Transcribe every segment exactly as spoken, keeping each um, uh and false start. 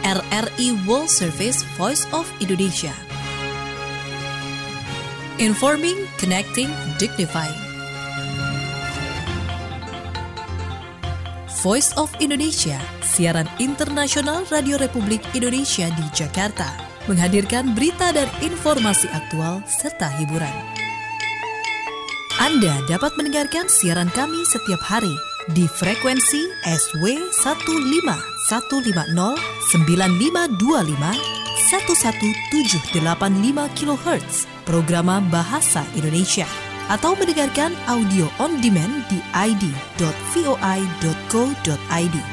R R I World Service Voice of Indonesia. Informing, connecting, dignifying. Voice of Indonesia, siaran internasional Radio Republik Indonesia di Jakarta, menghadirkan berita dan informasi aktual serta hiburan. Anda dapat mendengarkan siaran kami setiap hari di frekuensi S W satu lima satu lima nol sembilan lima dua lima satu satu tujuh delapan lima kilohertz programa Bahasa Indonesia, atau mendengarkan audio on demand di i d dot voi dot co dot i d.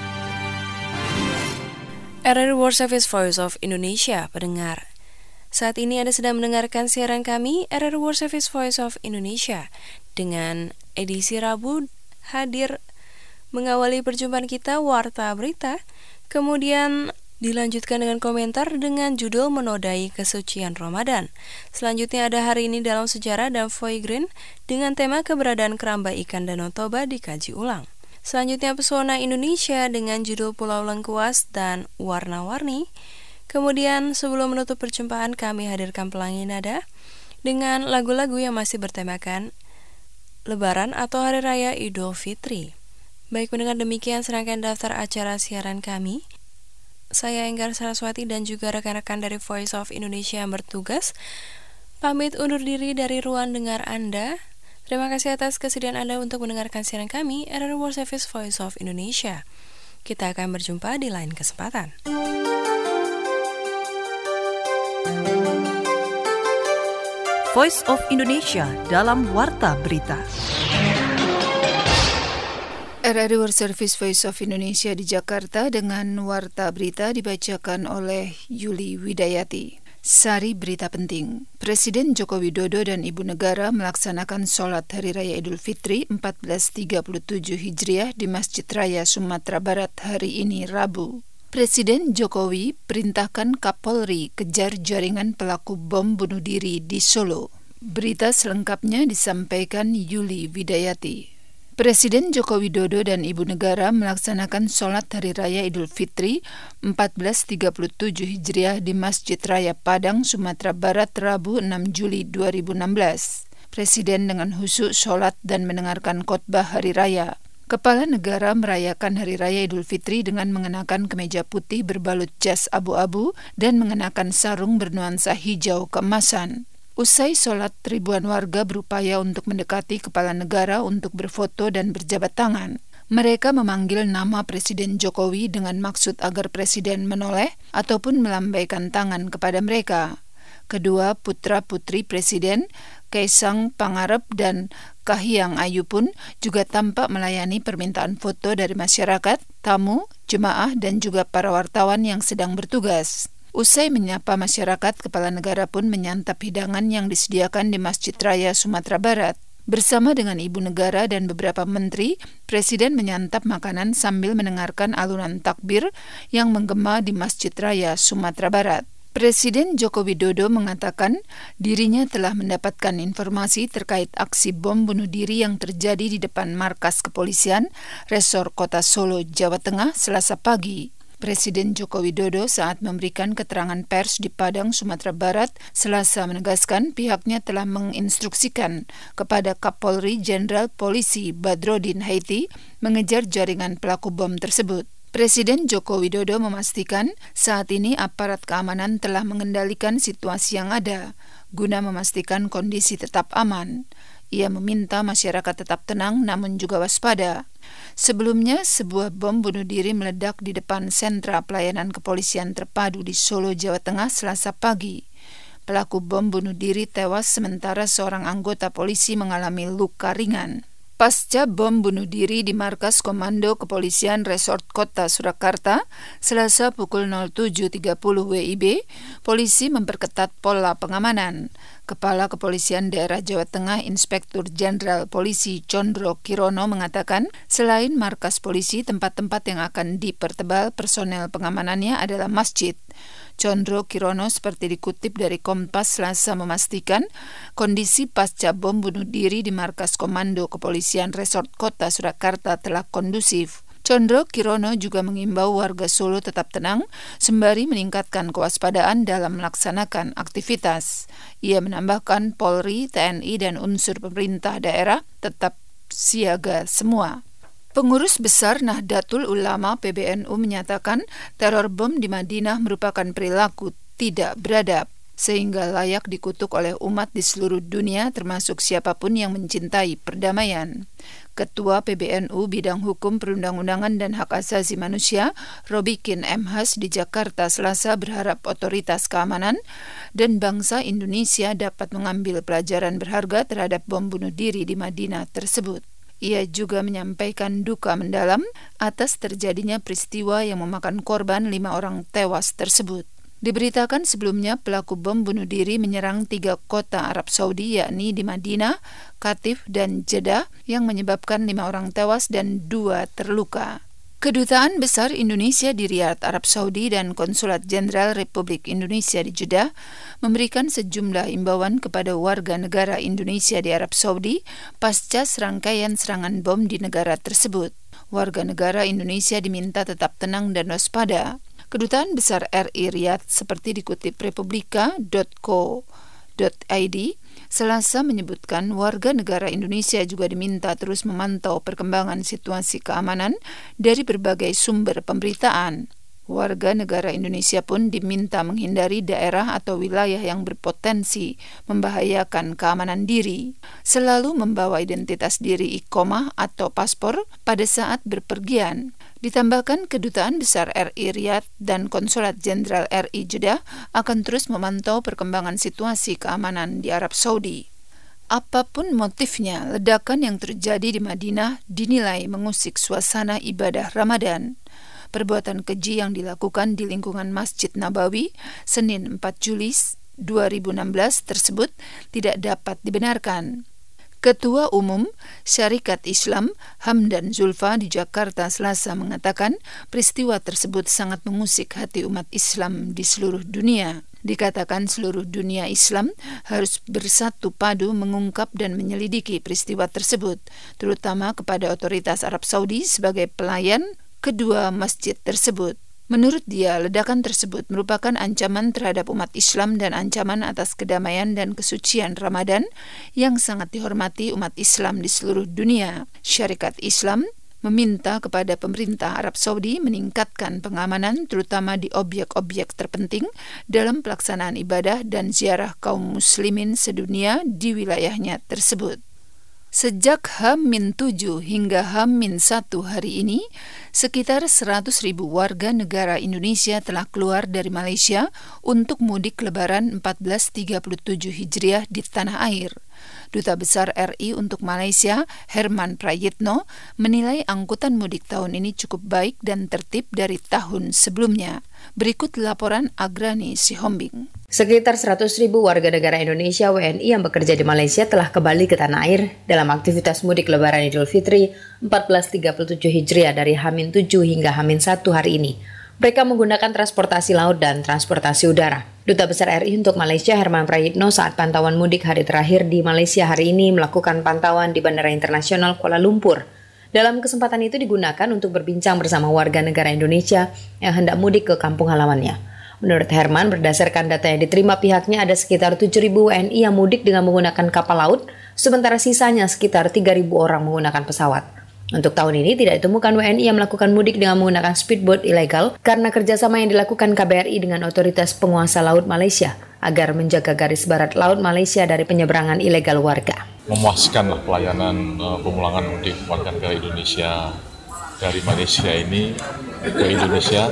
R R I World Service Voice of Indonesia, pendengar. Saat ini Anda sedang mendengarkan siaran kami R R I World Service Voice of Indonesia dengan edisi Rabu, hadir mengawali perjumpaan kita Warta Berita, kemudian dilanjutkan dengan komentar dengan judul Menodai Kesucian Ramadan. Selanjutnya ada Hari Ini Dalam Sejarah dan Foy Green dengan tema keberadaan keramba ikan Danau Toba dikaji ulang. Selanjutnya Pesona Indonesia dengan judul Pulau Lengkuas dan Warna-Warni. Kemudian sebelum menutup perjumpaan kami hadirkan Pelangi Nada dengan lagu-lagu yang masih bertemakan Lebaran atau Hari Raya Idul Fitri. Baik pendengar, demikian serangkaian daftar acara siaran kami. Saya Enggar Saraswati dan juga rekan-rekan dari Voice of Indonesia yang bertugas pamit undur diri dari ruang dengar Anda. Terima kasih atas kesediaan Anda untuk mendengarkan siaran kami R R I World Service Voice of Indonesia. Kita akan berjumpa di lain kesempatan. Voice of Indonesia dalam Warta Berita. R R I World Service Voice of Indonesia di Jakarta dengan Warta Berita dibacakan oleh Yuli Widayati. Sari berita penting. Presiden Joko Widodo dan Ibu Negara melaksanakan sholat Hari Raya Idul Fitri seribu empat ratus tiga puluh tujuh Hijriah di Masjid Raya Sumatera Barat hari ini Rabu. Presiden Jokowi perintahkan Kapolri kejar jaringan pelaku bom bunuh diri di Solo. Berita selengkapnya disampaikan Yuli Widayati. Presiden Joko Widodo dan Ibu Negara melaksanakan sholat Hari Raya Idul Fitri seribu empat ratus tiga puluh tujuh Hijriah di Masjid Raya Padang, Sumatera Barat, Rabu enam Juli dua ribu enam belas. Presiden dengan khusyuk sholat dan mendengarkan khotbah Hari Raya. Kepala negara merayakan Hari Raya Idul Fitri dengan mengenakan kemeja putih berbalut jas abu-abu dan mengenakan sarung bernuansa hijau keemasan. Usai sholat, ribuan warga berupaya untuk mendekati kepala negara untuk berfoto dan berjabat tangan. Mereka memanggil nama Presiden Jokowi dengan maksud agar Presiden menoleh ataupun melambaikan tangan kepada mereka. Kedua putra-putri Presiden, Kaisang Pangarep dan Kahiyang Ayu pun juga tampak melayani permintaan foto dari masyarakat, tamu, jemaah, dan juga para wartawan yang sedang bertugas. Usai menyapa masyarakat, kepala negara pun menyantap hidangan yang disediakan di Masjid Raya Sumatera Barat. Bersama dengan Ibu Negara dan beberapa menteri, Presiden menyantap makanan sambil mendengarkan alunan takbir yang menggema di Masjid Raya Sumatera Barat. Presiden Joko Widodo mengatakan dirinya telah mendapatkan informasi terkait aksi bom bunuh diri yang terjadi di depan markas kepolisian Resor Kota Solo, Jawa Tengah, Selasa pagi. Presiden Joko Widodo saat memberikan keterangan pers di Padang, Sumatera Barat, Selasa menegaskan pihaknya telah menginstruksikan kepada Kapolri Jenderal Polisi Badrodin Haiti mengejar jaringan pelaku bom tersebut. Presiden Joko Widodo memastikan saat ini aparat keamanan telah mengendalikan situasi yang ada guna memastikan kondisi tetap aman. Ia meminta masyarakat tetap tenang namun juga waspada. Sebelumnya, sebuah bom bunuh diri meledak di depan sentra pelayanan kepolisian terpadu di Solo, Jawa Tengah, Selasa pagi. Pelaku bom bunuh diri tewas sementara seorang anggota polisi mengalami luka ringan. Pasca bom bunuh diri di markas Komando Kepolisian Resort Kota Surakarta, Selasa pukul nol tujuh tiga puluh W I B, polisi memperketat pola pengamanan. Kepala Kepolisian Daerah Jawa Tengah Inspektur Jenderal Polisi Condro Kirono mengatakan, selain markas polisi, tempat-tempat yang akan dipertebal personel pengamanannya adalah masjid. Condro Kirono seperti dikutip dari Kompas Selasa memastikan kondisi pasca bom bunuh diri di markas Komando Kepolisian Resort Kota Surakarta telah kondusif. Condro Kirono juga mengimbau warga Solo tetap tenang sembari meningkatkan kewaspadaan dalam melaksanakan aktivitas. Ia menambahkan Polri, T N I, dan unsur pemerintah daerah tetap siaga semua. Pengurus Besar Nahdlatul Ulama P B N U menyatakan teror bom di Madinah merupakan perilaku tidak beradab, sehingga layak dikutuk oleh umat di seluruh dunia termasuk siapapun yang mencintai perdamaian. Ketua P B N U Bidang Hukum Perundang-undangan dan Hak Asasi Manusia, Robikin M. Has di Jakarta Selasa berharap otoritas keamanan dan bangsa Indonesia dapat mengambil pelajaran berharga terhadap bom bunuh diri di Madinah tersebut. Ia juga menyampaikan duka mendalam atas terjadinya peristiwa yang memakan korban lima orang tewas tersebut. Diberitakan sebelumnya pelaku bom bunuh diri menyerang tiga kota Arab Saudi yakni di Madinah, Qatif, dan Jeddah yang menyebabkan lima orang tewas dan dua terluka. Kedutaan Besar Indonesia di Riyadh, Arab Saudi dan Konsulat Jenderal Republik Indonesia di Jeddah memberikan sejumlah imbauan kepada warga negara Indonesia di Arab Saudi pasca serangkaian serangan bom di negara tersebut. Warga negara Indonesia diminta tetap tenang dan waspada. Kedutaan Besar R I Riyadh seperti dikutip republika dot co dot i d Selasa menyebutkan warga negara Indonesia juga diminta terus memantau perkembangan situasi keamanan dari berbagai sumber pemberitaan. Warga negara Indonesia pun diminta menghindari daerah atau wilayah yang berpotensi membahayakan keamanan diri. Selalu membawa identitas diri iqomah atau paspor pada saat berpergian. Ditambahkan Kedutaan Besar R I Riyadh dan Konsulat Jenderal R I Jeddah akan terus memantau perkembangan situasi keamanan di Arab Saudi. Apapun motifnya, ledakan yang terjadi di Madinah dinilai mengusik suasana ibadah Ramadan. Perbuatan keji yang dilakukan di lingkungan Masjid Nabawi Senin empat Juli dua ribu enam belas tersebut tidak dapat dibenarkan. Ketua Umum Syarikat Islam Hamdan Zulfa di Jakarta Selasa mengatakan peristiwa tersebut sangat mengusik hati umat Islam di seluruh dunia. Dikatakan seluruh dunia Islam harus bersatu padu mengungkap dan menyelidiki peristiwa tersebut, terutama kepada otoritas Arab Saudi sebagai pelayan kedua masjid tersebut. Menurut dia, ledakan tersebut merupakan ancaman terhadap umat Islam dan ancaman atas kedamaian dan kesucian Ramadan yang sangat dihormati umat Islam di seluruh dunia. Syarikat Islam meminta kepada pemerintah Arab Saudi meningkatkan pengamanan terutama di objek-objek terpenting dalam pelaksanaan ibadah dan ziarah kaum muslimin sedunia di wilayahnya tersebut. Sejak H tujuh hingga H satu hari ini, sekitar seratus ribu warga negara Indonesia telah keluar dari Malaysia untuk mudik Lebaran seribu empat ratus tiga puluh tujuh Hijriah di tanah air. Duta Besar R I untuk Malaysia, Herman Prayitno, menilai angkutan mudik tahun ini cukup baik dan tertib dari tahun sebelumnya. Berikut laporan Agrani Sihombing. Sekitar seratus ribu warga negara Indonesia W N I yang bekerja di Malaysia telah kembali ke tanah air dalam aktivitas mudik Lebaran Idul Fitri seribu empat ratus tiga puluh tujuh Hijriah dari H tujuh hingga H satu hari ini. Mereka menggunakan transportasi laut dan transportasi udara. Duta Besar R I untuk Malaysia Herman Prayitno saat pantauan mudik hari terakhir di Malaysia hari ini melakukan pantauan di Bandara Internasional Kuala Lumpur. Dalam kesempatan itu digunakan untuk berbincang bersama warga negara Indonesia yang hendak mudik ke kampung halamannya. Menurut Herman, berdasarkan data yang diterima pihaknya ada sekitar tujuh ribu W N I yang mudik dengan menggunakan kapal laut, sementara sisanya sekitar tiga ribu orang menggunakan pesawat. Untuk tahun ini tidak ditemukan W N I yang melakukan mudik dengan menggunakan speedboat ilegal karena kerjasama yang dilakukan K B R I dengan otoritas penguasa laut Malaysia agar menjaga garis barat laut Malaysia dari penyeberangan ilegal warga. Memuaskanlah pelayanan uh, pemulangan mudik warga negara Indonesia dari Malaysia ini ke Indonesia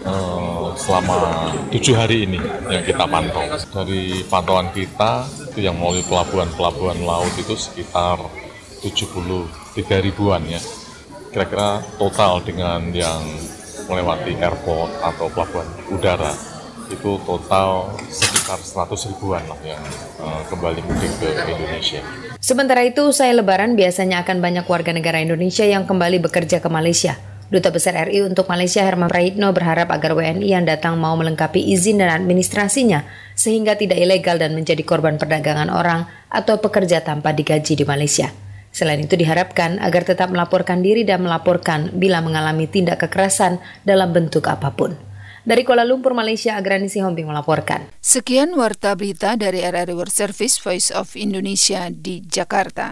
uh, selama tujuh hari ini yang kita pantau. Dari pantauan kita itu yang melalui pelabuhan-pelabuhan laut itu sekitar tujuh puluh tiga ribuan ya. Kira-kira total dengan yang melewati airport atau pelabuhan udara itu total sekitar seratus ribuan lah yang uh, kembali mudik ke Indonesia. Sementara itu, usai Lebaran biasanya akan banyak warga negara Indonesia yang kembali bekerja ke Malaysia. Duta Besar R I untuk Malaysia Herman Prayitno berharap agar W N I yang datang mau melengkapi izin dan administrasinya sehingga tidak ilegal dan menjadi korban perdagangan orang atau pekerja tanpa digaji di Malaysia. Selain itu diharapkan agar tetap melaporkan diri dan melaporkan bila mengalami tindak kekerasan dalam bentuk apapun. Dari Kuala Lumpur, Malaysia, Agranisi Hombing melaporkan. Sekian warta berita dari R R I World Service Voice of Indonesia di Jakarta.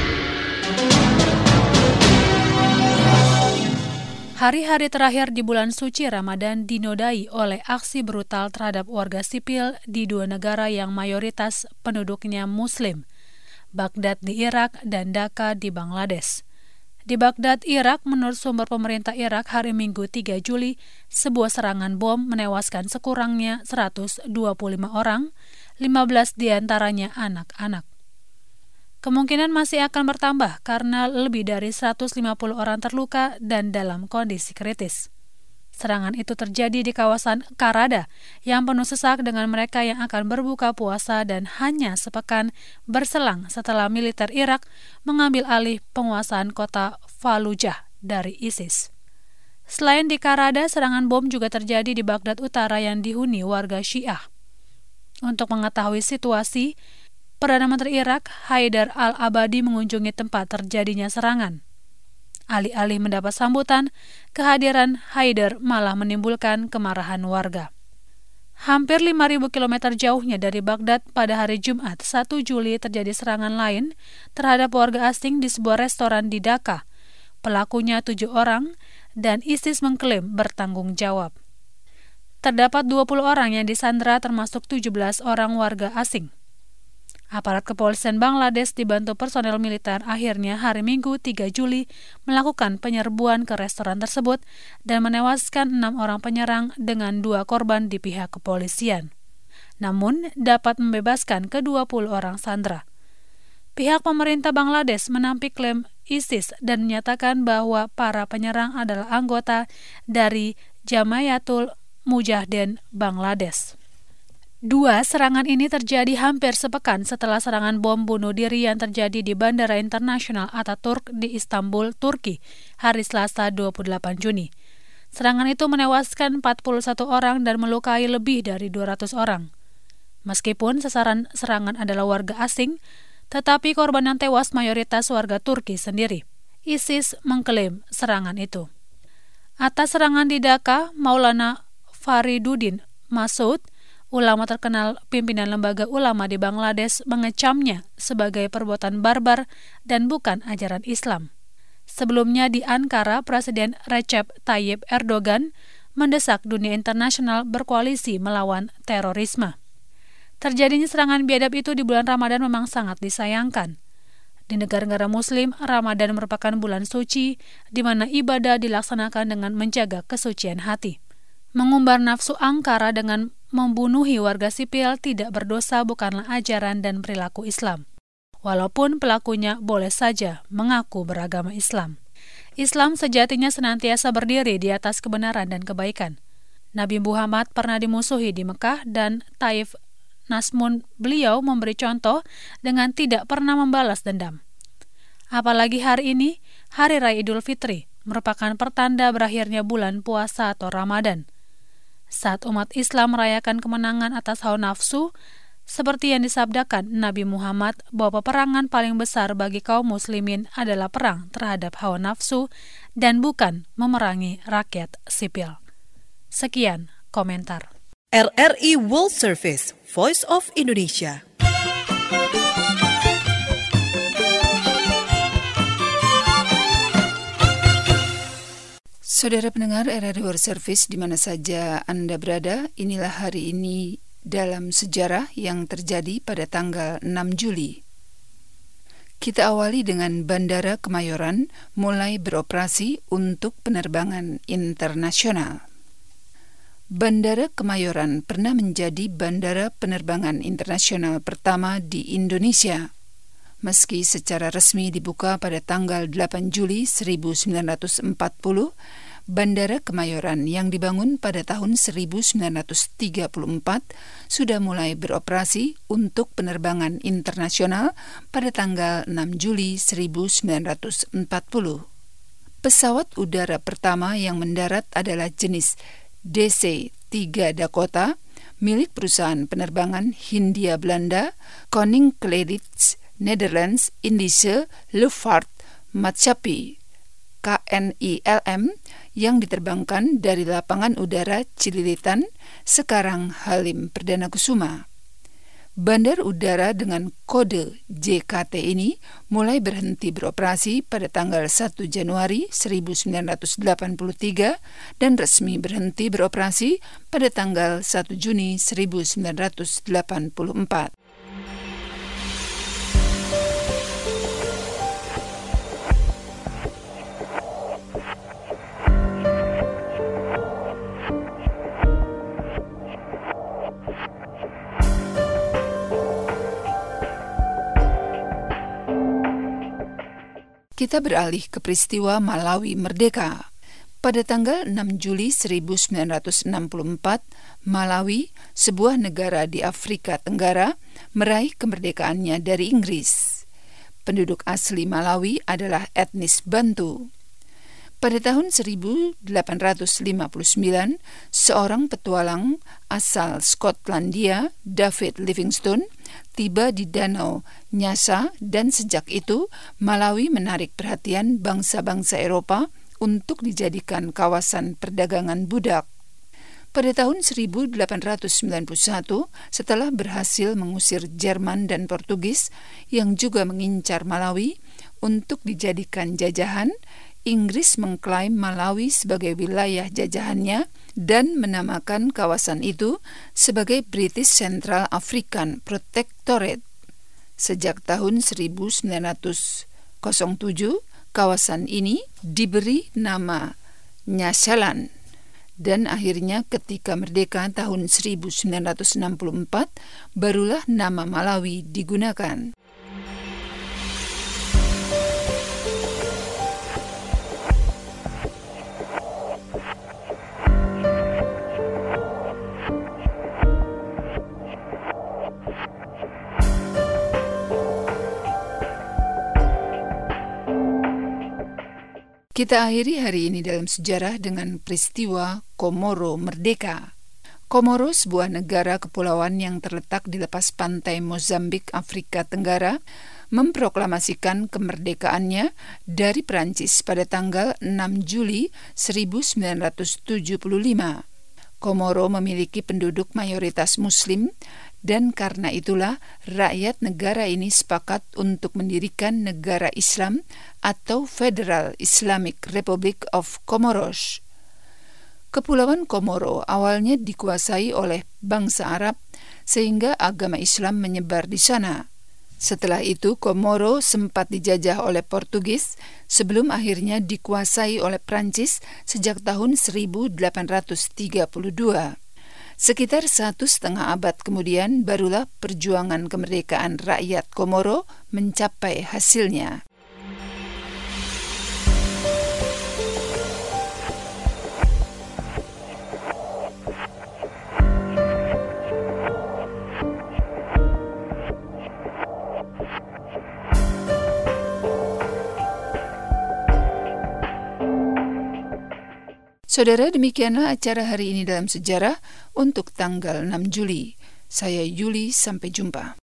Hari-hari terakhir di bulan suci Ramadan dinodai oleh aksi brutal terhadap warga sipil di dua negara yang mayoritas penduduknya Muslim, Baghdad di Irak dan Dhaka di Bangladesh. Di Baghdad, Irak, menurut sumber pemerintah Irak hari Minggu tiga Juli, sebuah serangan bom menewaskan sekurangnya seratus dua puluh lima orang, lima belas diantaranya anak-anak. Kemungkinan masih akan bertambah karena lebih dari seratus lima puluh orang terluka dan dalam kondisi kritis. Serangan itu terjadi di kawasan Karada yang penuh sesak dengan mereka yang akan berbuka puasa dan hanya sepekan berselang setelah militer Irak mengambil alih penguasaan kota Fallujah dari ISIS. Selain di Karada, serangan bom juga terjadi di Baghdad Utara yang dihuni warga Syiah. Untuk mengetahui situasi, Perdana Menteri Irak, Haidar al-Abadi, mengunjungi tempat terjadinya serangan. Alih-alih mendapat sambutan, kehadiran Haidar malah menimbulkan kemarahan warga. Hampir lima ribu kilometer jauhnya dari Baghdad, pada hari Jumat satu Juli terjadi serangan lain terhadap warga asing di sebuah restoran di Dhaka. Pelakunya tujuh orang dan ISIS mengklaim bertanggung jawab. Terdapat dua puluh orang yang disandra termasuk tujuh belas orang warga asing. Aparat kepolisian Bangladesh dibantu personel militer akhirnya hari Minggu tiga Juli melakukan penyerbuan ke restoran tersebut dan menewaskan enam orang penyerang dengan dua korban di pihak kepolisian. Namun dapat membebaskan ke dua puluh orang sandera. Pihak pemerintah Bangladesh menampik klaim ISIS dan menyatakan bahwa para penyerang adalah anggota dari Jamayatul Mujahidin Bangladesh. Dua serangan ini terjadi hampir sepekan setelah serangan bom bunuh diri yang terjadi di Bandara Internasional Ataturk di Istanbul, Turki, hari Selasa dua puluh delapan Juni. Serangan itu menewaskan empat puluh satu orang dan melukai lebih dari dua ratus orang. Meskipun sasaran serangan adalah warga asing, tetapi korban yang tewas mayoritas warga Turki sendiri. ISIS mengklaim serangan itu. Atas serangan di Dhaka, Maulana Fariduddin Masoud, ulama terkenal pimpinan lembaga ulama di Bangladesh, mengecamnya sebagai perbuatan barbar dan bukan ajaran Islam. Sebelumnya di Ankara, Presiden Recep Tayyip Erdogan mendesak dunia internasional berkoalisi melawan terorisme. Terjadinya serangan biadab itu di bulan Ramadan memang sangat disayangkan. Di negara-negara Muslim, Ramadan merupakan bulan suci di mana ibadah dilaksanakan dengan menjaga kesucian hati. Mengumbar nafsu angkara dengan membunuhi warga sipil tidak berdosa bukanlah ajaran dan perilaku Islam. Walaupun pelakunya boleh saja mengaku beragama Islam. Islam sejatinya senantiasa berdiri di atas kebenaran dan kebaikan. Nabi Muhammad pernah dimusuhi di Mekah dan Taif, namun beliau memberi contoh dengan tidak pernah membalas dendam. Apalagi hari ini, Hari Raya Idul Fitri, merupakan pertanda berakhirnya bulan puasa atau Ramadan. Saat umat Islam merayakan kemenangan atas hawa nafsu, seperti yang disabdakan Nabi Muhammad bahwa peperangan paling besar bagi kaum muslimin adalah perang terhadap hawa nafsu dan bukan memerangi rakyat sipil. Sekian komentar. R R I World Service, Voice of Indonesia. Saudara pendengar R R I World Service di mana saja Anda berada, inilah hari ini dalam sejarah yang terjadi pada tanggal enam Juli. Kita awali dengan Bandara Kemayoran mulai beroperasi untuk penerbangan internasional. Bandara Kemayoran pernah menjadi bandara penerbangan internasional pertama di Indonesia. Meski secara resmi dibuka pada tanggal delapan Juli seribu sembilan ratus empat puluh, Bandara Kemayoran yang dibangun pada tahun seribu sembilan ratus tiga puluh empat sudah mulai beroperasi untuk penerbangan internasional pada tanggal enam Juli seribu sembilan ratus empat puluh. Pesawat udara pertama yang mendarat adalah jenis D C tiga Dakota milik perusahaan penerbangan Hindia Belanda Koninklijke Nederlands Indische Luchtvaartmaatschappij K N I L M yang diterbangkan dari lapangan udara Cililitan, sekarang Halim Perdana Kusuma. Bandar udara dengan kode J K T ini mulai berhenti beroperasi pada tanggal satu Januari seribu sembilan ratus delapan puluh tiga dan resmi berhenti beroperasi pada tanggal satu Juni seribu sembilan ratus delapan puluh empat. Kita beralih ke peristiwa Malawi merdeka. Pada tanggal enam Juli seribu sembilan ratus enam puluh empat, Malawi, sebuah negara di Afrika Tenggara, meraih kemerdekaannya dari Inggris. Penduduk asli Malawi adalah etnis Bantu. Pada tahun seribu delapan ratus lima puluh sembilan, seorang petualang asal Skotlandia, David Livingstone, tiba di Danau Nyasa dan sejak itu Malawi menarik perhatian bangsa-bangsa Eropa untuk dijadikan kawasan perdagangan budak. Pada tahun seribu delapan ratus sembilan puluh satu, setelah berhasil mengusir Jerman dan Portugis yang juga mengincar Malawi untuk dijadikan jajahan, Inggris mengklaim Malawi sebagai wilayah jajahannya dan menamakan kawasan itu sebagai British Central African Protectorate. Sejak tahun seribu sembilan ratus tujuh, kawasan ini diberi nama Nyasaland. Dan akhirnya ketika merdeka tahun seribu sembilan ratus enam puluh empat, barulah nama Malawi digunakan. Kita akhiri hari ini dalam sejarah dengan peristiwa Komoro merdeka. Komoro, sebuah negara kepulauan yang terletak di lepas pantai Mozambik, Afrika Tenggara, memproklamasikan kemerdekaannya dari Perancis pada tanggal enam Juli seribu sembilan ratus tujuh puluh lima. Komoro memiliki penduduk mayoritas Muslim dan karena itulah rakyat negara ini sepakat untuk mendirikan negara Islam atau Federal Islamic Republic of Comoros. Kepulauan Komoro awalnya dikuasai oleh bangsa Arab sehingga agama Islam menyebar di sana. Setelah itu Komoro sempat dijajah oleh Portugis sebelum akhirnya dikuasai oleh Prancis sejak tahun seribu delapan ratus tiga puluh dua. Sekitar satu setengah abad kemudian barulah perjuangan kemerdekaan rakyat Komoro mencapai hasilnya. Saudara, demikianlah acara hari ini dalam sejarah untuk tanggal enam Juli. Saya Yuli, sampai jumpa.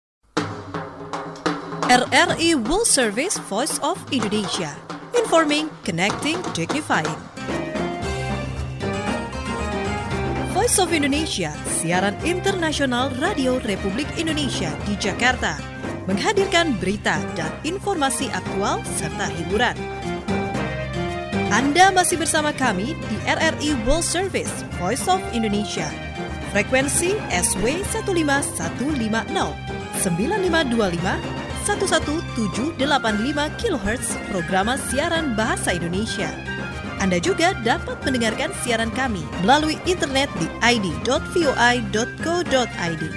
R R I World Service Voice of Indonesia. Informing, connecting, dignifying. Voice of Indonesia, siaran internasional Radio Republik Indonesia di Jakarta, menghadirkan berita dan informasi aktual serta hiburan. Anda masih bersama kami di R R I World Service Voice of Indonesia. Frekuensi S W satu lima satu lima nol, sembilan lima dua lima, satu satu tujuh delapan lima kilohertz programa siaran bahasa Indonesia. Anda juga dapat mendengarkan siaran kami melalui internet di i d dot voi dot co dot i d.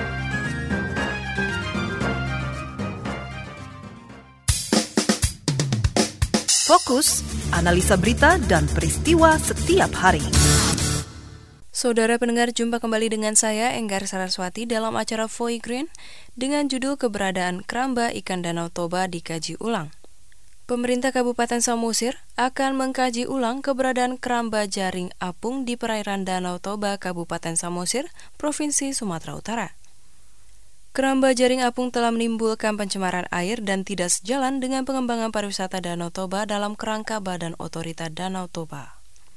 Fokus, analisa berita dan peristiwa setiap hari. Saudara pendengar, jumpa kembali dengan saya Enggar Saraswati dalam acara Voi Green dengan judul Keberadaan Keramba Ikan Danau Toba dikaji ulang. Pemerintah Kabupaten Samosir akan mengkaji ulang keberadaan keramba jaring apung di perairan Danau Toba, Kabupaten Samosir, Provinsi Sumatera Utara. Keramba jaring apung telah menimbulkan pencemaran air dan tidak sejalan dengan pengembangan pariwisata Danau Toba dalam kerangka Badan Otorita Danau Toba.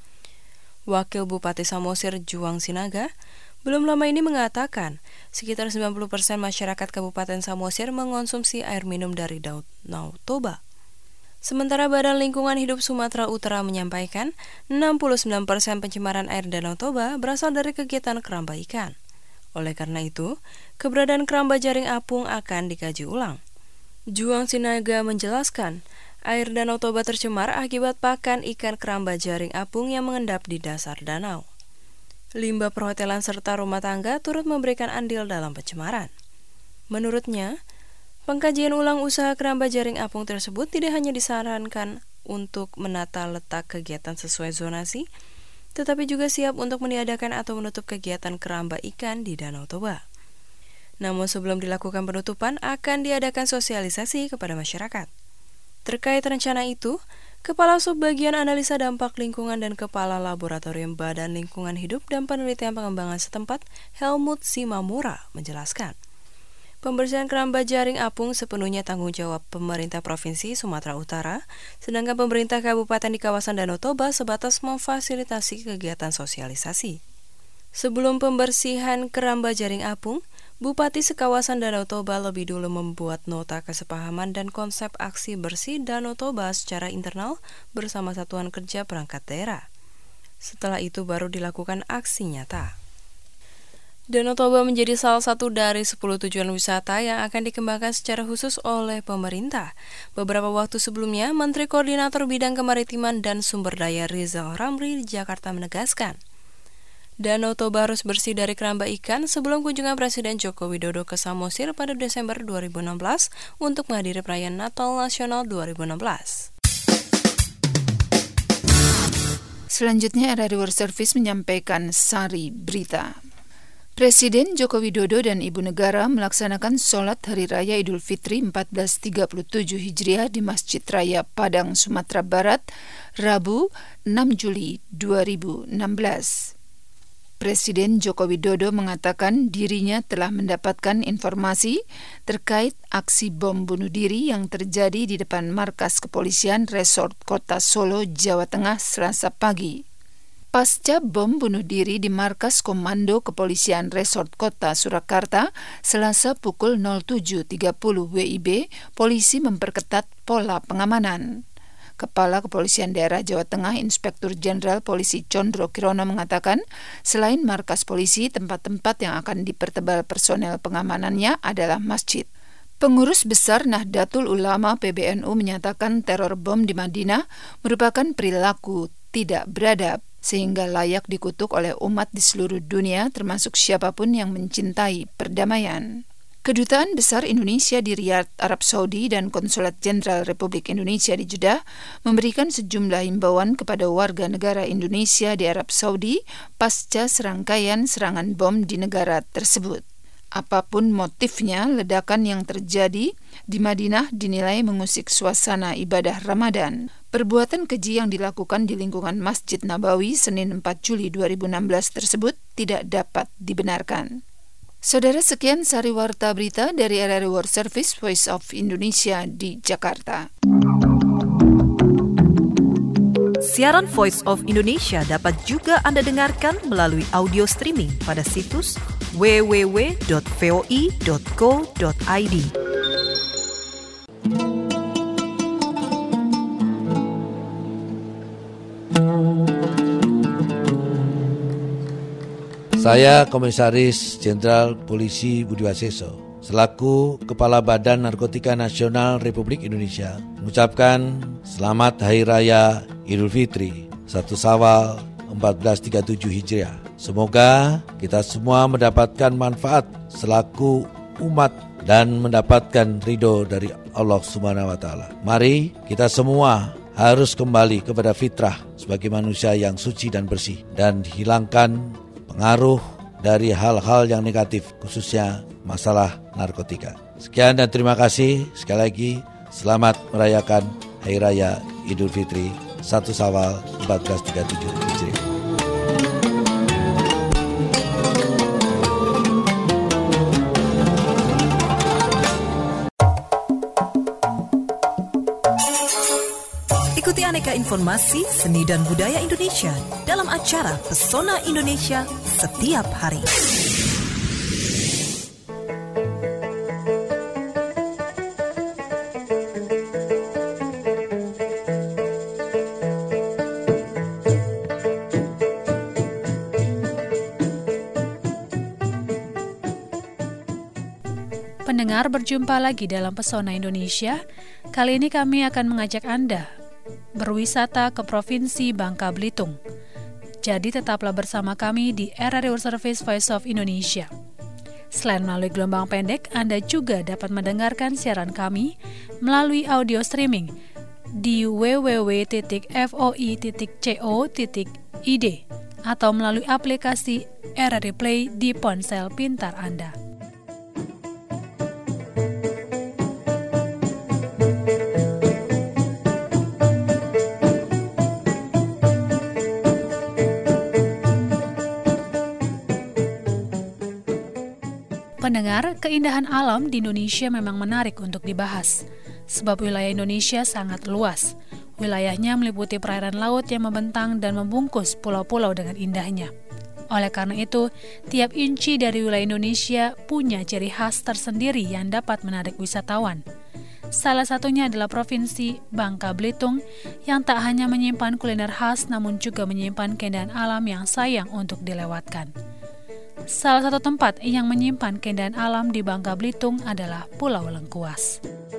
Wakil Bupati Samosir Juang Sinaga belum lama ini mengatakan sekitar sembilan puluh persen masyarakat Kabupaten Samosir mengonsumsi air minum dari Danau Toba. Sementara Badan Lingkungan Hidup Sumatera Utara menyampaikan enam puluh sembilan persen pencemaran air Danau Toba berasal dari kegiatan keramba ikan. Oleh karena itu, keberadaan keramba jaring apung akan dikaji ulang. Juang Sinaga menjelaskan, air Danau Toba tercemar akibat pakan ikan keramba jaring apung yang mengendap di dasar danau. Limbah perhotelan serta rumah tangga turut memberikan andil dalam pencemaran. Menurutnya, pengkajian ulang usaha keramba jaring apung tersebut tidak hanya disarankan untuk menata letak kegiatan sesuai zonasi, tetapi juga siap untuk meniadakan atau menutup kegiatan keramba ikan di Danau Toba. Namun sebelum dilakukan penutupan, akan diadakan sosialisasi kepada masyarakat. Terkait rencana itu, Kepala Subbagian Analisa Dampak Lingkungan dan Kepala Laboratorium Badan Lingkungan Hidup dan Penelitian Pengembangan setempat, Helmut Simamura, menjelaskan, pembersihan keramba jaring apung sepenuhnya tanggung jawab pemerintah Provinsi Sumatera Utara, sedangkan pemerintah kabupaten di kawasan Danau Toba sebatas memfasilitasi kegiatan sosialisasi. Sebelum pembersihan keramba jaring apung, Bupati sekawasan Danau Toba lebih dulu membuat nota kesepahaman dan konsep aksi bersih Danau Toba secara internal bersama Satuan Kerja Perangkat Daerah. Setelah itu baru dilakukan aksi nyata. Danau Toba menjadi salah satu dari sepuluh tujuan wisata yang akan dikembangkan secara khusus oleh pemerintah. Beberapa waktu sebelumnya, Menteri Koordinator Bidang Kemaritiman dan Sumber Daya Rizal Ramli di Jakarta menegaskan, Danau Toba harus bersih dari keramba ikan sebelum kunjungan Presiden Joko Widodo ke Samosir pada Desember dua ribu enam belas untuk menghadiri perayaan Natal Nasional dua ribu enam belas. Selanjutnya, R R I World Service menyampaikan sari berita. Presiden Joko Widodo dan Ibu Negara melaksanakan sholat Hari Raya Idul Fitri seribu empat ratus tiga puluh tujuh Hijriah di Masjid Raya Padang, Sumatera Barat, Rabu enam Juli dua ribu enam belas. Presiden Joko Widodo mengatakan dirinya telah mendapatkan informasi terkait aksi bom bunuh diri yang terjadi di depan markas kepolisian Resort Kota Solo, Jawa Tengah, Selasa pagi. Pasca bom bunuh diri di markas Komando Kepolisian Resort Kota Surakarta, Selasa pukul nol tujuh tiga puluh W I B, polisi memperketat pola pengamanan. Kepala Kepolisian Daerah Jawa Tengah, Inspektur Jenderal Polisi Condro Kirono mengatakan, selain markas polisi, tempat-tempat yang akan dipertebal personel pengamanannya adalah masjid. Pengurus Besar Nahdlatul Ulama P B N U menyatakan teror bom di Madinah merupakan perilaku tidak beradab, sehingga layak dikutuk oleh umat di seluruh dunia termasuk siapapun yang mencintai perdamaian. Kedutaan Besar Indonesia di Riyadh, Arab Saudi dan Konsulat Jenderal Republik Indonesia di Jeddah memberikan sejumlah himbauan kepada warga negara Indonesia di Arab Saudi pasca serangkaian serangan bom di negara tersebut. Apapun motifnya, ledakan yang terjadi di Madinah dinilai mengusik suasana ibadah Ramadan. Perbuatan keji yang dilakukan di lingkungan Masjid Nabawi Senin empat Juli dua ribu enam belas tersebut tidak dapat dibenarkan. Saudara, sekian sari warta berita dari R R I World Service Voice of Indonesia di Jakarta. Siaran Voice of Indonesia dapat juga Anda dengarkan melalui audio streaming pada situs w w w dot voi dot co dot i d. Saya Komisaris Jenderal Polisi Budi Waseso, selaku Kepala Badan Narkotika Nasional Republik Indonesia, mengucapkan Selamat Hari Raya Idul Fitri satu Syawal seribu empat ratus tiga puluh tujuh Hijriah. Semoga kita semua mendapatkan manfaat selaku umat dan mendapatkan ridho dari Allah Subhanahu wa taala. Mari kita semua harus kembali kepada fitrah sebagai manusia yang suci dan bersih dan hilangkan pengaruh dari hal-hal yang negatif, khususnya masalah narkotika. Sekian dan terima kasih. Sekali lagi, selamat merayakan Hari Raya Idul Fitri satu Syawal seribu empat ratus tiga puluh tujuh Hijriah. aneka informasi seni dan budaya Indonesia dalam acara Pesona Indonesia setiap hari. Pendengar, berjumpa lagi dalam Pesona Indonesia. Kali ini kami akan mengajak Anda berwisata ke Provinsi Bangka Belitung. Jadi tetaplah bersama kami di R R I World Service Voice of Indonesia. Selain melalui gelombang pendek, Anda juga dapat mendengarkan siaran kami melalui audio streaming di w w w titik voi titik co titik i d atau melalui aplikasi R R I Play di ponsel pintar Anda. Pendengar, keindahan alam di Indonesia memang menarik untuk dibahas, sebab wilayah Indonesia sangat luas. Wilayahnya meliputi perairan laut yang membentang dan membungkus pulau-pulau dengan indahnya. Oleh karena itu, tiap inci dari wilayah Indonesia punya ciri khas tersendiri yang dapat menarik wisatawan. Salah satunya adalah Provinsi Bangka Belitung yang tak hanya menyimpan kuliner khas, namun juga menyimpan keindahan alam yang sayang untuk dilewatkan. Salah satu tempat yang menyimpan keindahan alam di Bangka Belitung adalah Pulau Lengkuas.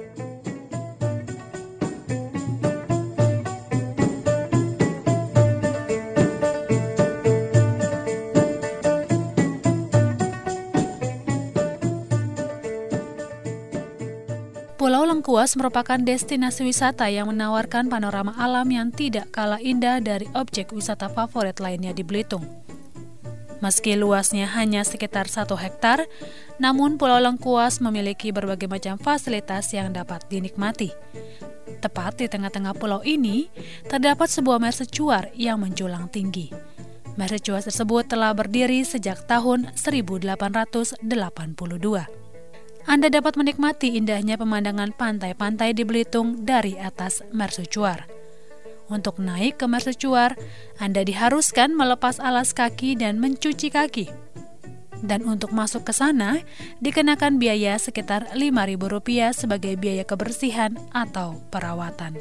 Pulau Lengkuas merupakan destinasi wisata yang menawarkan panorama alam yang tidak kalah indah dari objek wisata favorit lainnya di Belitung. Meski luasnya hanya sekitar satu hektar, namun Pulau Lengkuas memiliki berbagai macam fasilitas yang dapat dinikmati. Tepat di tengah-tengah pulau ini, terdapat sebuah mercusuar yang menjulang tinggi. Mercusuar tersebut telah berdiri sejak tahun seribu delapan ratus delapan puluh dua. Anda dapat menikmati indahnya pemandangan pantai-pantai di Belitung dari atas mercusuar. Untuk naik ke mercusuar, Anda diharuskan melepas alas kaki dan mencuci kaki. Dan untuk masuk ke sana, dikenakan biaya sekitar lima ribu rupiah sebagai biaya kebersihan atau perawatan.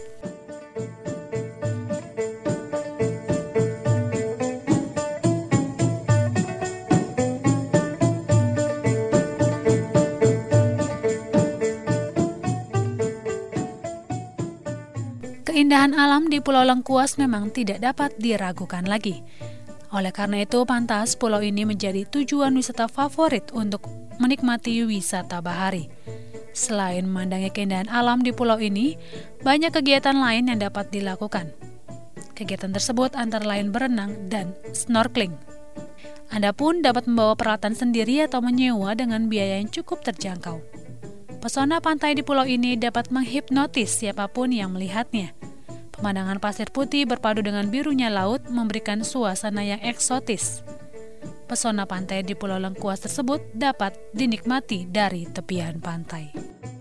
Keindahan alam di Pulau Lengkuas memang tidak dapat diragukan lagi. Oleh karena itu, pantas pulau ini menjadi tujuan wisata favorit untuk menikmati wisata bahari. Selain memandangi keindahan alam di pulau ini, banyak kegiatan lain yang dapat dilakukan. Kegiatan tersebut antara lain berenang dan snorkeling. Anda pun dapat membawa peralatan sendiri atau menyewa dengan biaya yang cukup terjangkau. Pesona pantai di pulau ini dapat menghipnotis siapapun yang melihatnya. Pemandangan pasir putih berpadu dengan birunya laut memberikan suasana yang eksotis. Pesona pantai di Pulau Lengkuas tersebut dapat dinikmati dari tepian pantai.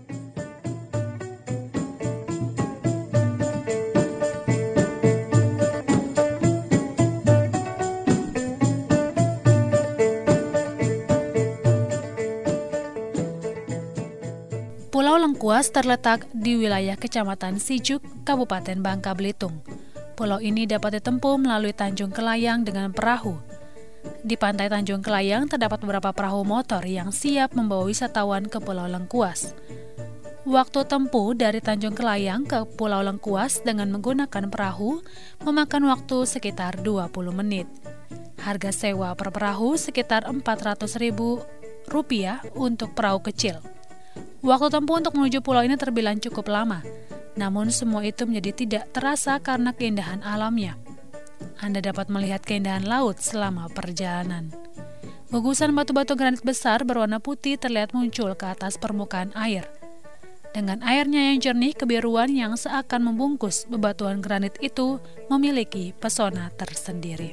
Pulau Lengkuas terletak di wilayah Kecamatan Sijuk, Kabupaten Bangka Belitung. Pulau ini dapat ditempuh melalui Tanjung Kelayang dengan perahu. Di pantai Tanjung Kelayang terdapat beberapa perahu motor yang siap membawa wisatawan ke Pulau Lengkuas. Waktu tempuh dari Tanjung Kelayang ke Pulau Lengkuas dengan menggunakan perahu memakan waktu sekitar dua puluh menit. Harga sewa per perahu sekitar empat ratus ribu rupiah untuk perahu kecil. Waktu tempuh untuk menuju pulau ini terbilang cukup lama, namun semua itu menjadi tidak terasa karena keindahan alamnya. Anda dapat melihat keindahan laut selama perjalanan. Gugusan batu-batu granit besar berwarna putih terlihat muncul ke atas permukaan air. Dengan airnya yang jernih, kebiruan yang seakan membungkus bebatuan granit itu memiliki pesona tersendiri.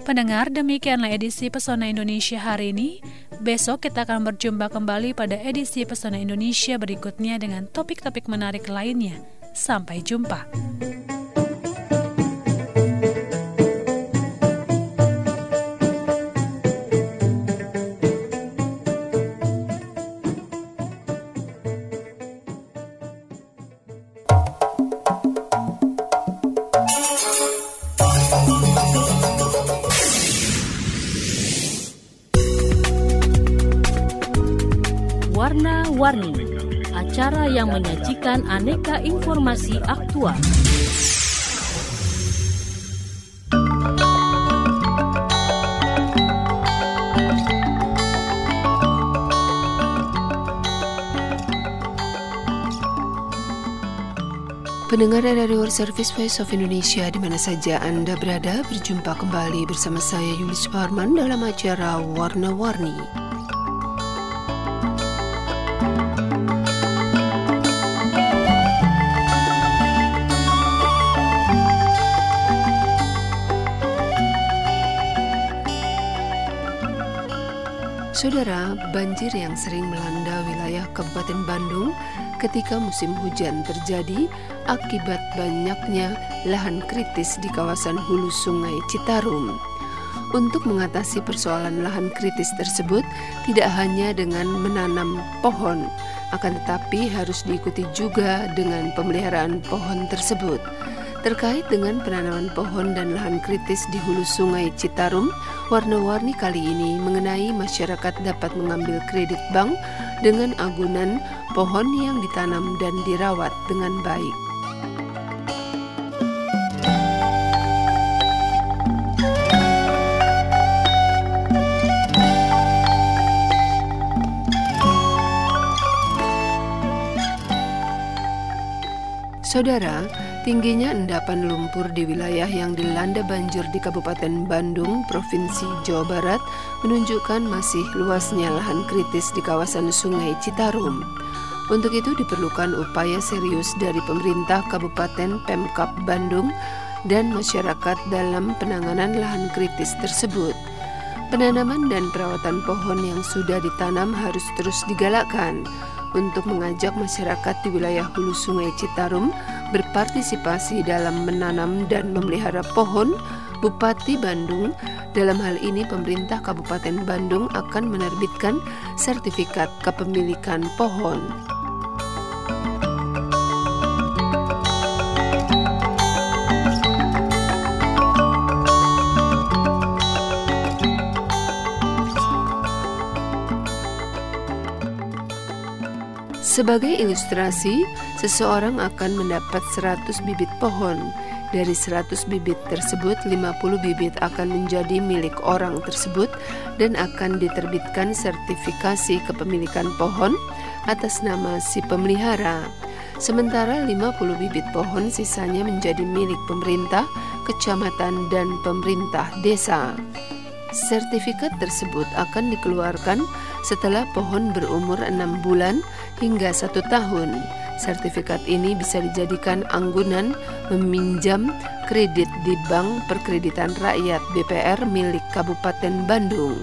Pendengar, demikianlah edisi Pesona Indonesia hari ini. Besok kita akan berjumpa kembali pada edisi Pesona Indonesia berikutnya dengan topik-topik menarik lainnya. Sampai jumpa. Warna-Warni, acara yang menyajikan aneka informasi aktual. Pendengar Radio World Service Voice of Indonesia di mana saja Anda berada, berjumpa kembali bersama saya Yuli Suparman dalam acara Warna-Warni. Saudara, banjir yang sering melanda wilayah Kabupaten Bandung ketika musim hujan terjadi akibat banyaknya lahan kritis di kawasan hulu Sungai Citarum. Untuk mengatasi persoalan lahan kritis tersebut, tidak hanya dengan menanam pohon, akan tetapi harus diikuti juga dengan pemeliharaan pohon tersebut. Terkait dengan penanaman pohon dan lahan kritis di hulu Sungai Citarum, Warna-Warni kali ini mengenai masyarakat dapat mengambil kredit bank dengan agunan pohon yang ditanam dan dirawat dengan baik. Saudara, tingginya endapan lumpur di wilayah yang dilanda banjir di Kabupaten Bandung, Provinsi Jawa Barat menunjukkan masih luasnya lahan kritis di kawasan Sungai Citarum. Untuk itu diperlukan upaya serius dari pemerintah Kabupaten Pemkab Bandung dan masyarakat dalam penanganan lahan kritis tersebut. Penanaman dan perawatan pohon yang sudah ditanam harus terus digalakkan. Untuk mengajak masyarakat di wilayah hulu Sungai Citarum berpartisipasi dalam menanam dan memelihara pohon, Bupati Bandung, dalam hal ini pemerintah Kabupaten Bandung, akan menerbitkan sertifikat kepemilikan pohon. Sebagai ilustrasi, seseorang akan mendapat seratus bibit pohon. Dari seratus bibit tersebut, lima puluh bibit akan menjadi milik orang tersebut dan akan diterbitkan sertifikasi kepemilikan pohon atas nama si pemelihara. Sementara lima puluh bibit pohon sisanya menjadi milik pemerintah, kecamatan, dan pemerintah desa. Sertifikat tersebut akan dikeluarkan setelah pohon berumur enam bulan hingga satu tahun. Sertifikat ini bisa dijadikan anggunan meminjam kredit di Bank Perkreditan Rakyat B P R milik Kabupaten Bandung.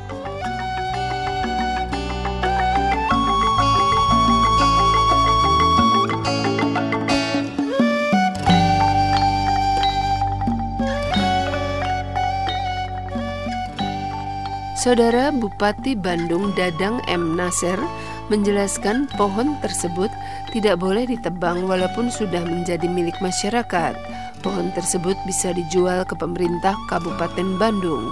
Saudara Bupati Bandung Dadang M. Nasir menjelaskan pohon tersebut tidak boleh ditebang walaupun sudah menjadi milik masyarakat. Pohon tersebut bisa dijual ke pemerintah Kabupaten Bandung.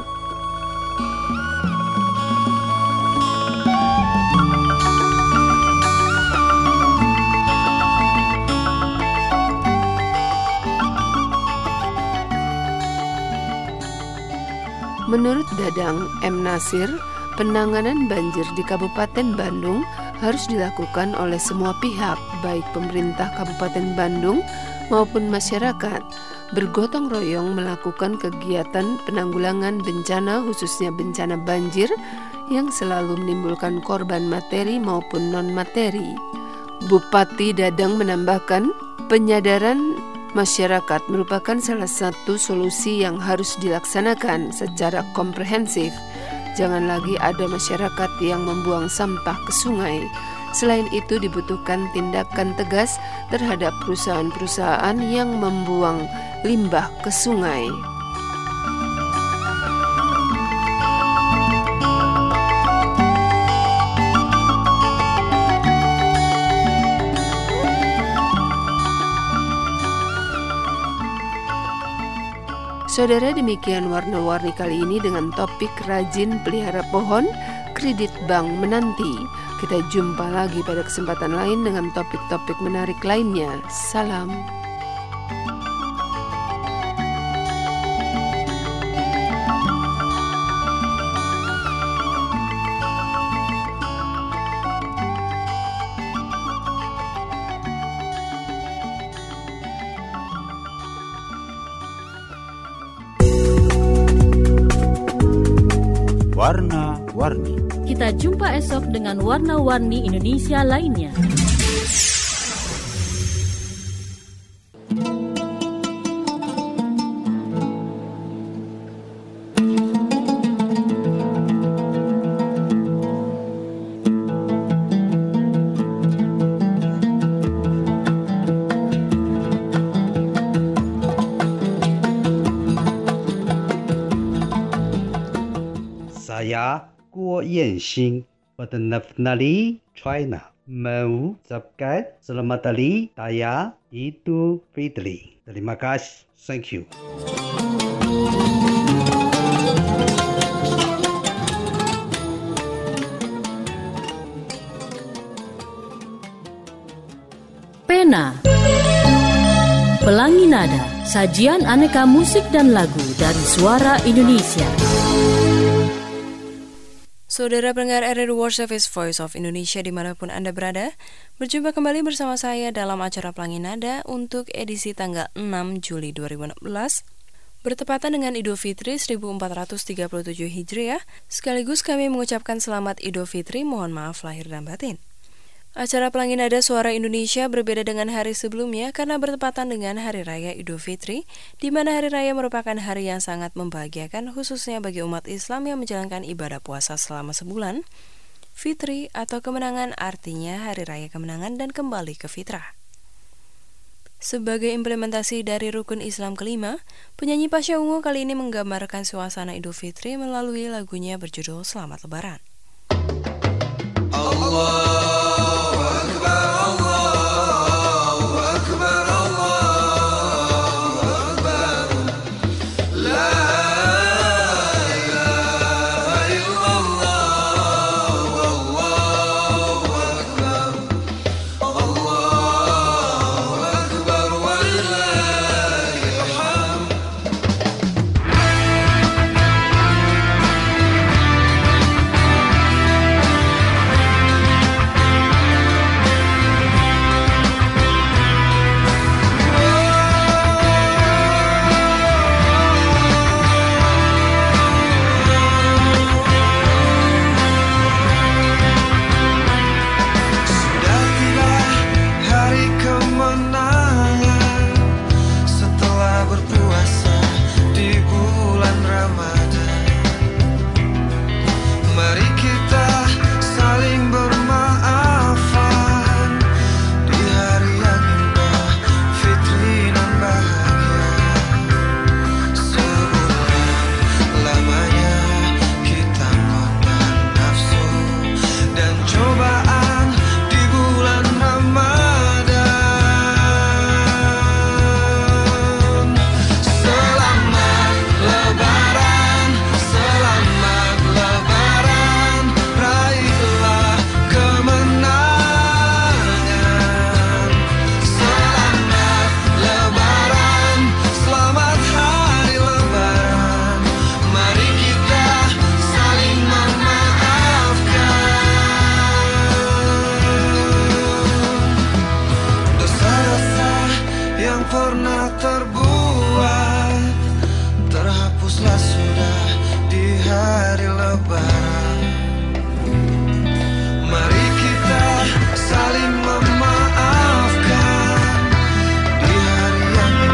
Menurut Dadang M. Nasir, penanganan banjir di Kabupaten Bandung harus dilakukan oleh semua pihak, baik pemerintah Kabupaten Bandung maupun masyarakat, bergotong royong melakukan kegiatan penanggulangan bencana, khususnya bencana banjir yang selalu menimbulkan korban materi maupun non-materi. Bupati Dadang menambahkan, penyadaran masyarakat merupakan salah satu solusi yang harus dilaksanakan secara komprehensif. Jangan lagi ada masyarakat yang membuang sampah ke sungai. Selain itu dibutuhkan tindakan tegas terhadap perusahaan-perusahaan yang membuang limbah ke sungai. Saudara, demikian warna-warni kali ini dengan topik rajin pelihara pohon, kredit bank menanti. Kita jumpa lagi pada kesempatan lain dengan topik-topik menarik lainnya. Salam. Warna-warni. Kita jumpa esok dengan warna-warni Indonesia lainnya. Saya Guo Yanxin, Bernafnali, China. Mengucapkan selamat hari raya Idul Fitri. Terima kasih. Thank you. Pena, Pelangi Nada, sajian aneka musik dan lagu dari Suara Indonesia. Saudara pendengar R R World Service Voice of Indonesia dimanapun Anda berada, berjumpa kembali bersama saya dalam acara Pelangi Nada untuk edisi tanggal enam Juli dua ribu enam belas, bertepatan dengan Idul Fitri seribu empat ratus tiga puluh tujuh Hijriah, sekaligus kami mengucapkan selamat Idul Fitri, mohon maaf lahir dan batin. Acara Pelangi Nada Suara Indonesia berbeda dengan hari sebelumnya karena bertepatan dengan Hari Raya Idul Fitri, di mana Hari Raya merupakan hari yang sangat membahagiakan khususnya bagi umat Islam yang menjalankan ibadah puasa selama sebulan. Fitri atau kemenangan artinya Hari Raya kemenangan dan kembali ke fitrah. Sebagai implementasi dari rukun Islam kelima, penyanyi Pasha Ungu kali ini menggambarkan suasana Idul Fitri melalui lagunya berjudul Selamat Lebaran. Allah saling memaafkan di hari yang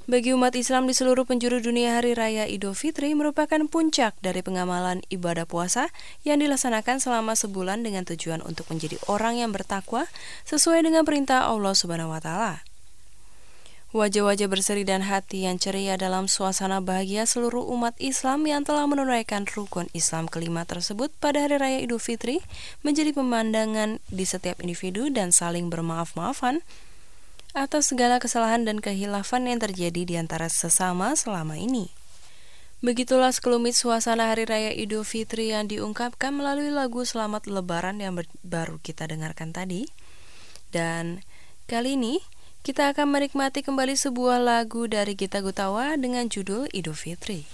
Bagi umat Islam di seluruh penjuru dunia, Hari Raya Idul Fitri merupakan puncak dari pengamalan ibadah puasa yang dilaksanakan selama sebulan dengan tujuan untuk menjadi orang yang bertakwa sesuai dengan perintah Allah Subhanahu wa Ta'ala. Wajah-wajah berseri dan hati yang ceria dalam suasana bahagia seluruh umat Islam yang telah menunaikan rukun Islam kelima tersebut pada Hari Raya Idul Fitri menjadi pemandangan di setiap individu dan saling bermaaf-maafan atas segala kesalahan dan kehilafan yang terjadi di antara sesama selama ini. Begitulah sekelumit suasana Hari Raya Idul Fitri yang diungkapkan melalui lagu Selamat Lebaran yang baru kita dengarkan tadi. Dan kali ini kita akan menikmati kembali sebuah lagu dari Gita Gutawa dengan judul Idul Fitri.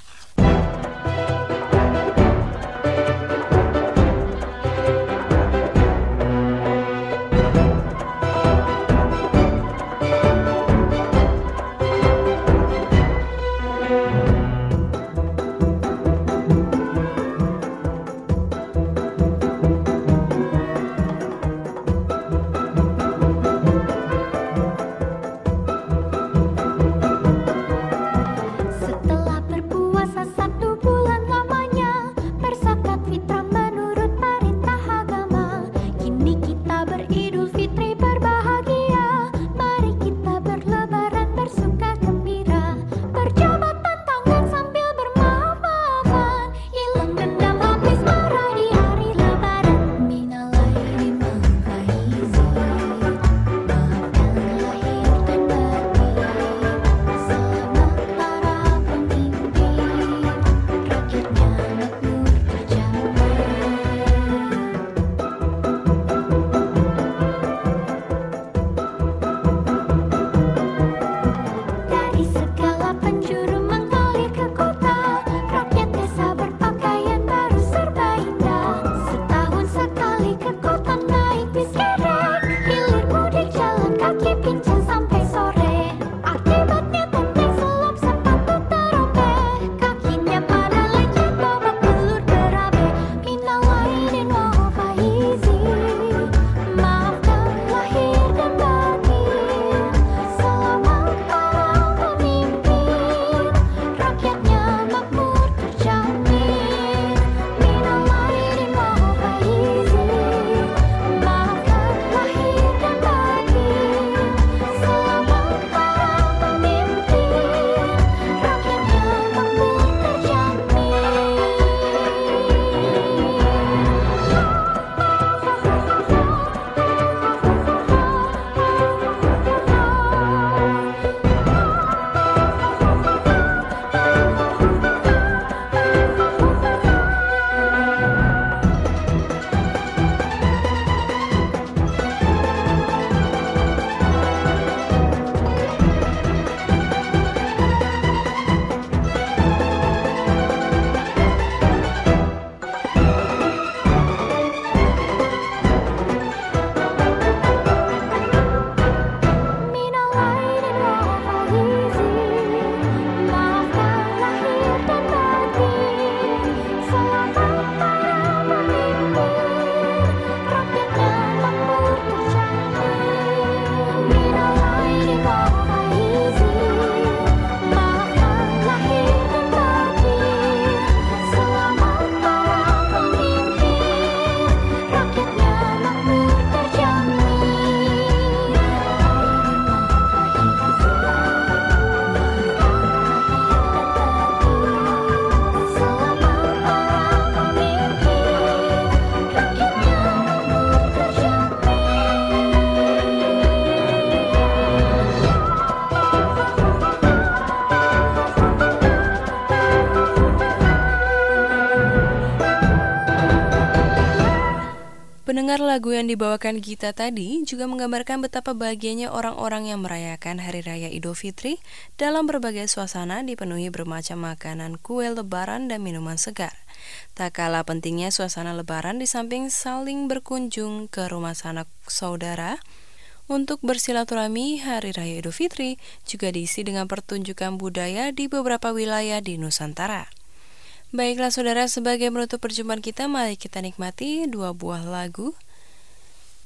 Pendengar lagu yang dibawakan Gita tadi juga menggambarkan betapa bahagianya orang-orang yang merayakan Hari Raya Idul Fitri dalam berbagai suasana dipenuhi bermacam makanan, kue lebaran, dan minuman segar. Tak kalah pentingnya suasana lebaran di samping saling berkunjung ke rumah sanak saudara untuk bersilaturahmi, Hari Raya Idul Fitri juga diisi dengan pertunjukan budaya di beberapa wilayah di Nusantara. Baiklah saudara, sebagai menutup perjumpaan kita, mari kita nikmati dua buah lagu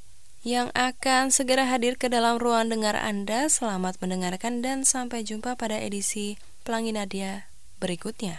yang akan segera hadir ke dalam ruang dengar Anda. Selamat mendengarkan dan sampai jumpa pada edisi Pelangi Nadia berikutnya.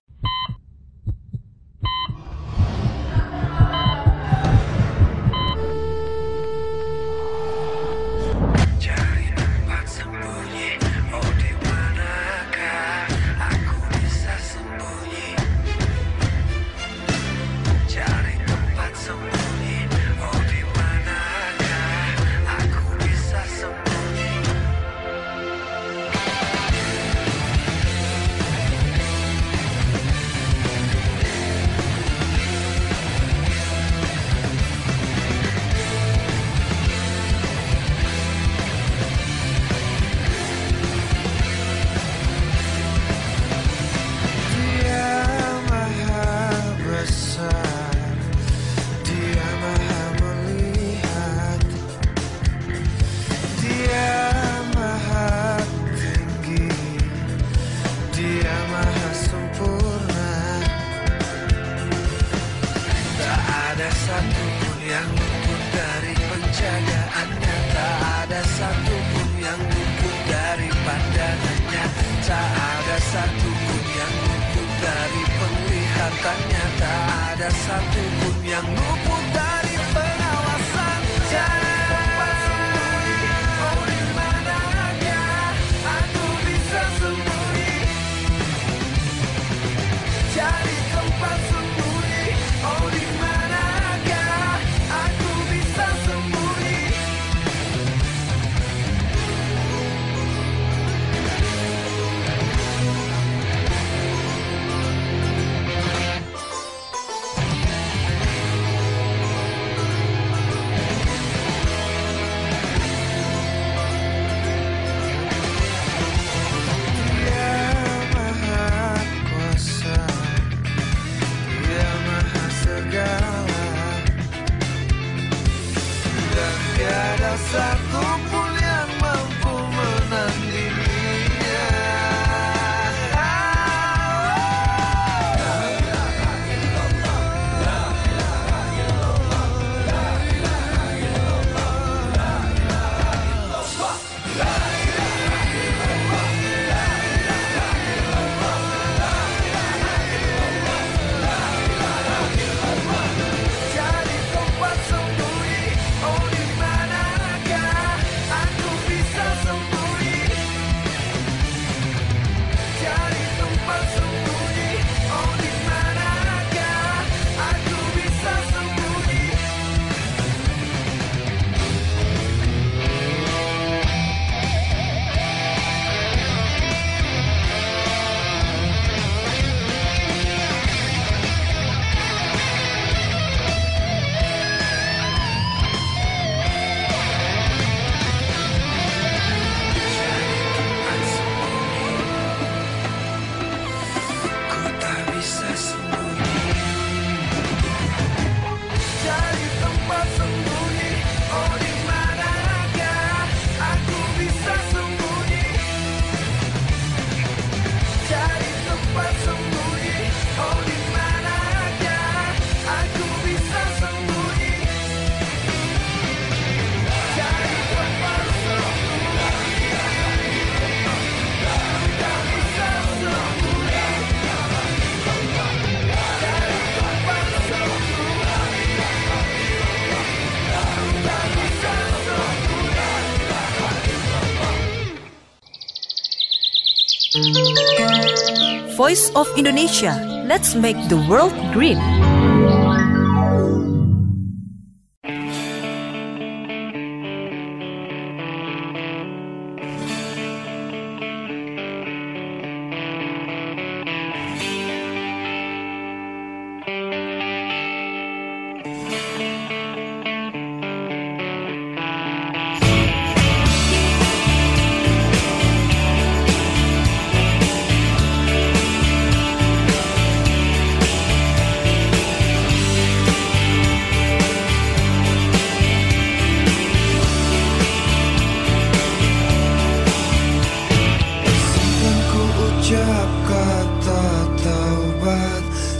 Voice of Indonesia. Let's make the world green.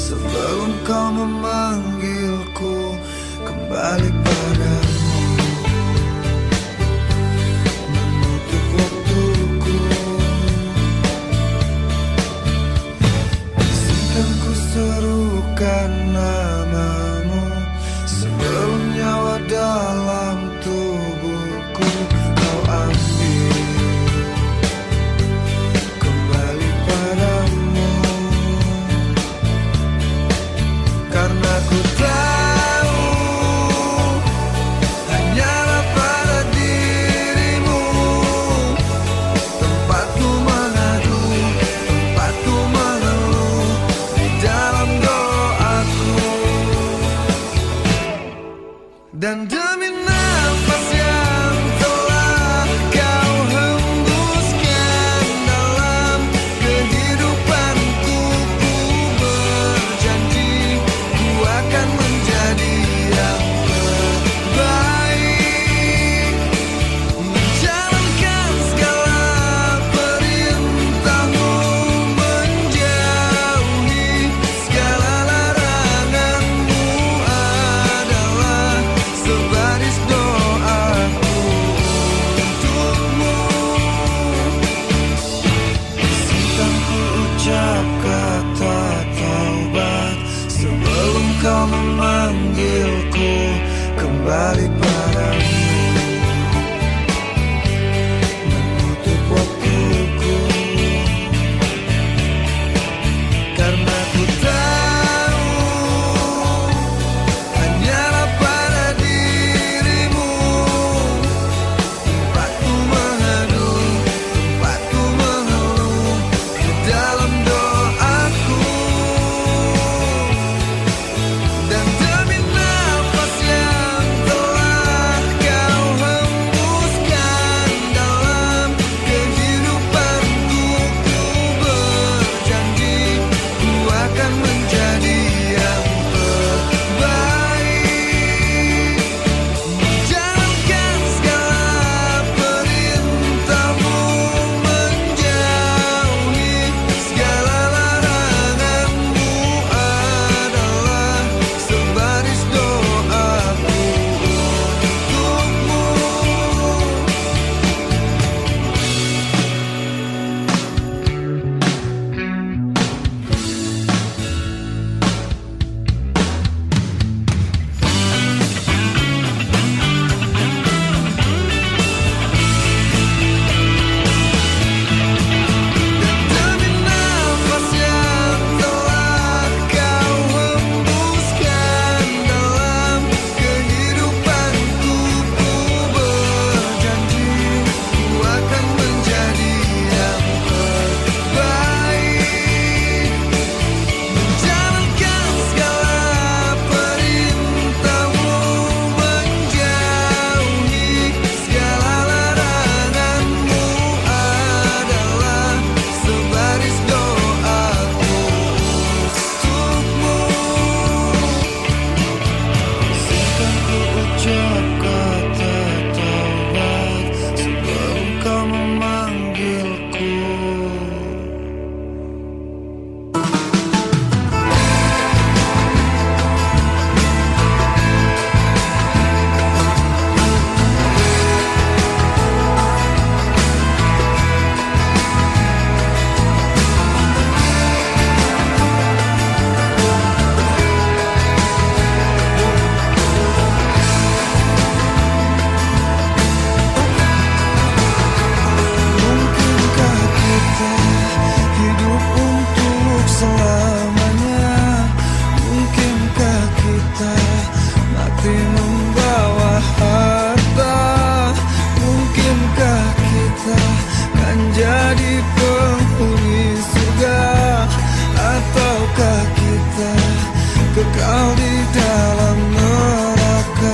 kau memanggilku kembali padamu. kembali padamu, menutup waktuku, karena ku tahu hanyalah pada dirimu tempatku mengadu, tempatku mengeluh di dalam doaku. Dan demi nafas yang telah kau hembuskan dalam kehidupanku, ku berjanji ku akan menjadi yang terbaik, menjalankan segala perintahmu, menjauhi segala laranganmu adalah sebaris doaku untukmu. Demi nafas yang telah kau hembuskan dalam kehidupanku, ku berjanji ku akan menjadi yang terbaik, menjalankan segala perintahmu, menjauhi segala laranganmu adalah sebaris doaku untukmu. Seakan ku ucap kata taubat sebelum kau memanggilku. Mungkinkah kita hidup untuk selamanya? Mungkinkah kita mati membawa harta? Mungkinkah kita kan jadi penghuni surga? Ataukah kita kekal di dalam neraka?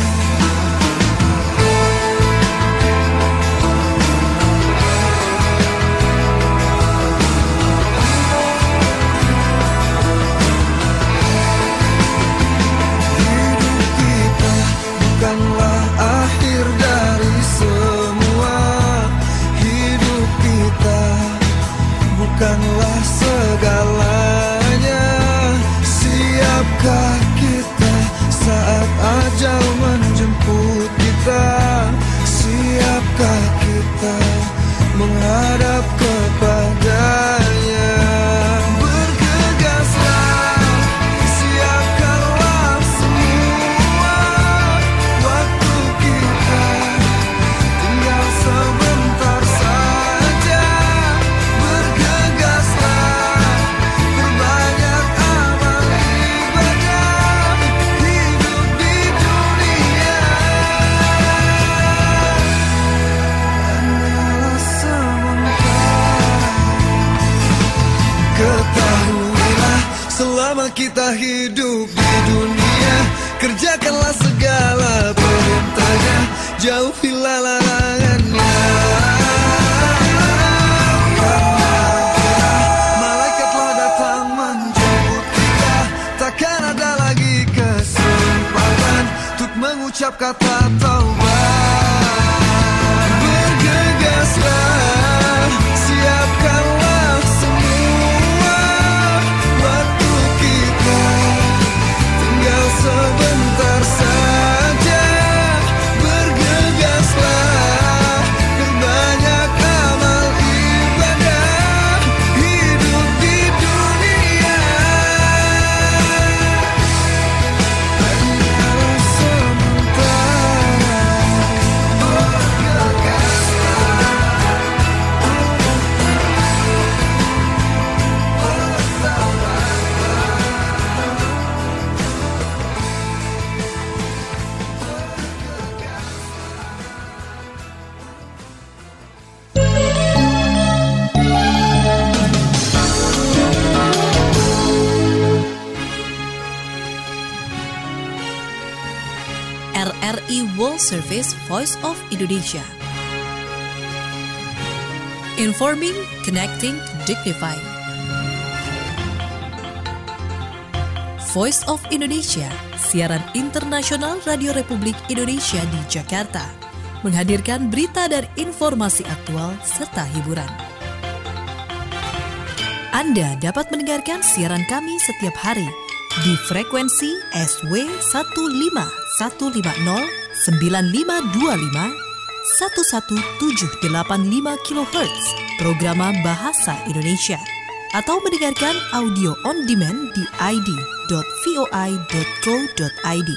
Hidup kita bukanlah akhir dari semua. Hidup kita bukanlah segalanya. Siapkah kita saat ajal menjemput kita? Siapkah kita menghadap kepadanya? Bergegaslah, siapkanlah semua. Waktu kita tinggal sebentar saja. Bergegaslah, perbanyak amal ibadah. Hidup di dunia hanyalah sementara. Ketahuilah, selama kita hidup di dunia, kerjakanlah segala perintahnya, jauhilah larangannya. Karena malaikatlah datang menjemput kita, takkan ada lagi kesempatan untuk mengucap kata taubat. Bergegaslah, siapkanlah semua. Waktu kita tinggal sebentar saja. Bergegaslah, perbanyak amal ibadah. Hidup di dunia hanyalah sementara. Global Service Voice of Indonesia. Informing, connecting, dignifying. Voice of Indonesia, siaran internasional Radio Republik Indonesia di Jakarta, menghadirkan berita dan informasi aktual serta hiburan. Anda dapat mendengarkan siaran kami setiap hari di frekuensi S W satu lima satu lima nol sembilan lima dua lima satu satu tujuh delapan lima kilohertz program Bahasa Indonesia, atau mendengarkan audio on demand di i d dot voi dot co dot i d.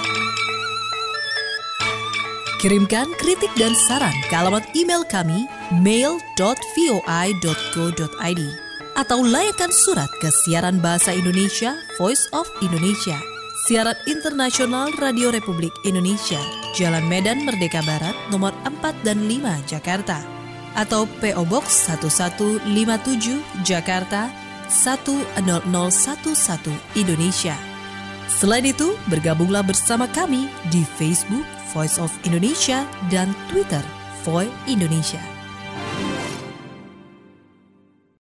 Kirimkan kritik dan saran ke alamat email kami mail dot voi dot co dot i d atau layangkan surat ke siaran Bahasa Indonesia Voice of Indonesia, siaran internasional Radio Republik Indonesia, Jalan Medan Merdeka Barat nomor empat dan lima Jakarta, atau P O Box satu satu lima tujuh Jakarta satu nol nol satu satu Indonesia. Selain itu, bergabunglah bersama kami di Facebook Voice of Indonesia dan Twitter Voi Indonesia.